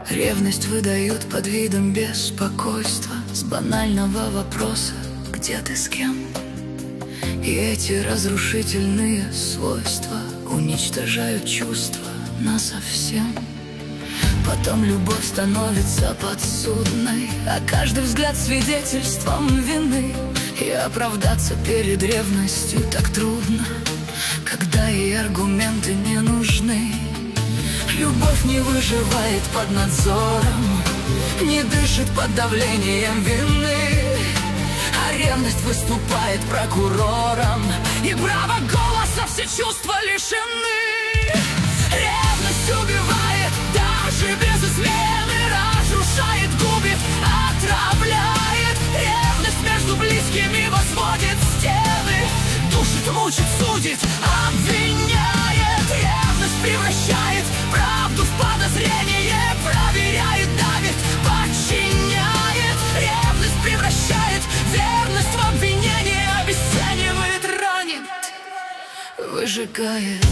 Ревность выдают под видом беспокойства с банального вопроса: где ты, с кем? И эти разрушительные свойства уничтожают чувства насовсем. Потом любовь становится подсудной, а каждый взгляд свидетельством вины. И оправдаться перед ревностью так трудно, когда ей аргументы не нужны. Любовь не выживает под надзором, не дышит под давлением вины, а ревность выступает прокурором, и права голоса все чувства лишены. Ревность убивает даже без измены, разрушает, губит, отравляет. Ревность между близкими возводит стены, душит, мучит, судит, обвиняет. Ревность превращает правду в подозрение, проверяет, давит, подчиняет. Ревность превращает верность в обвинение, обесценивает, ранит, выжигает.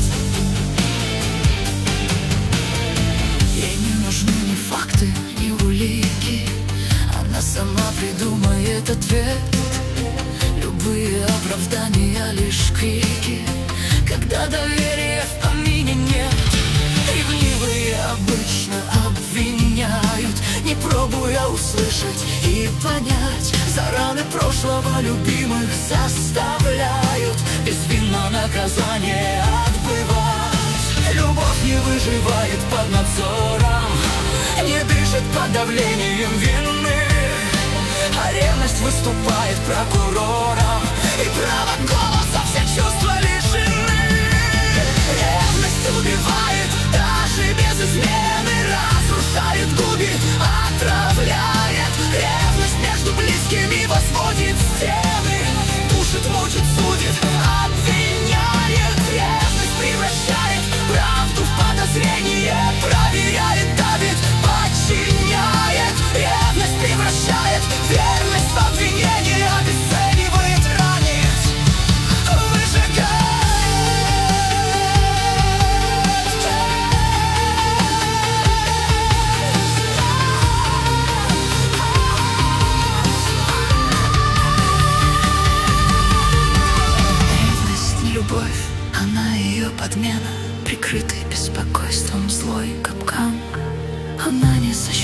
Ей не нужны ни факты, ни улики, она сама придумает ответ. Любые оправдания лишь крики, когда доверия в помине нет. Ревнивые обычно обвиняют, не пробуя услышать и понять. За раны прошлого любимых заставляют безвинно наказание отбывать. Любовь не выживает под надзором, не дышит под давлением вины, а ревность выступает прокурором, и право голоса все чувства лишены. Ревность убивает даже без измены, разрушает, губит, отравляет. Ревность между близкими возводит стены, душит, мучит, судит, обвиняет. Ревность превращает правду в подозрение, проверяет, давит, подчиняет. Ревность превращает верность в обвинение, обесценивает, ранит, выжигает. Ревность не любовь, она ее подмена, прикрытый беспокойством злой капкан. Она не защищает